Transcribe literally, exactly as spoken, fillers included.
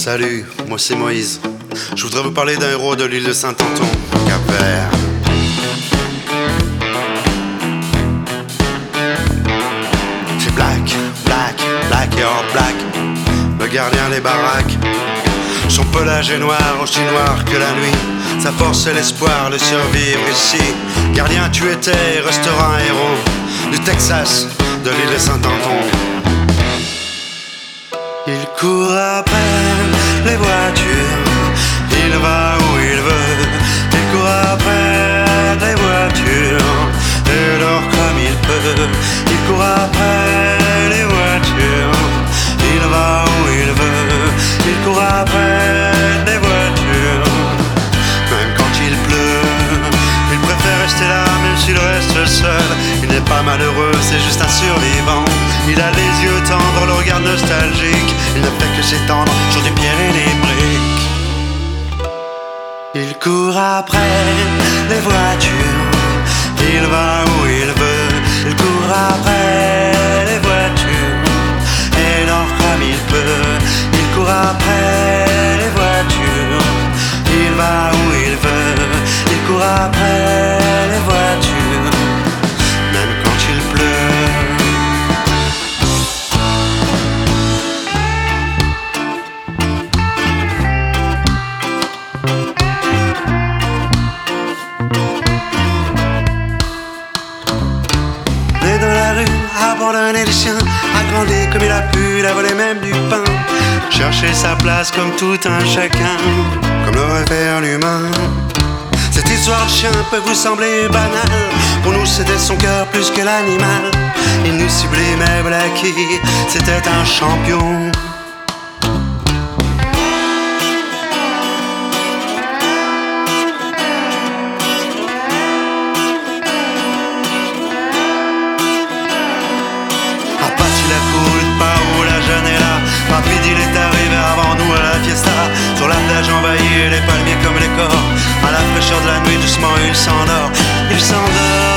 Salut, moi c'est Moïse. Je voudrais vous parler d'un héros de l'île de Saint-Anton, Cap-Vert. C'est Black, Black, Black et all Black, le gardien des baraques. Son pelage est noir, aussi noir que la nuit. Sa force et l'espoir de survivre ici. Gardien, tu étais, restera un héros du Texas, de l'île de Saint-Anton. Il court après les voitures, il va où il veut. Il court après les voitures et dort comme il peut. Il court après les voitures, il va où il veut. Il court après les voitures, même quand il pleut. Il préfère rester là même s'il reste seul. Il n'est pas malheureux, c'est juste un survivant. Il a les yeux tendres, le regard nostalgique. Il ne fait que s'étendre sur des pierres et des briques. Il court après les voitures, il va où il veut. Il court après les voitures et dort comme il peut. Il court après les voitures, il va où il veut. Il court après les voitures, même quand il pleut. Abandonné les siens, a grandi comme il a pu, il a volé même du pain. Chercher sa place comme tout un chacun, comme l'aurait fait l'humain. Cette histoire de chien peut vous sembler banale, pour nous c'était son cœur plus que l'animal. Il nous sublimait Blackie, c'était un champion. Rapide, il est arrivé avant nous à la fiesta. Sur la plage envahie, les palmiers comme les corps. À la fraîcheur de la nuit, doucement il s'endort. Il s'endort.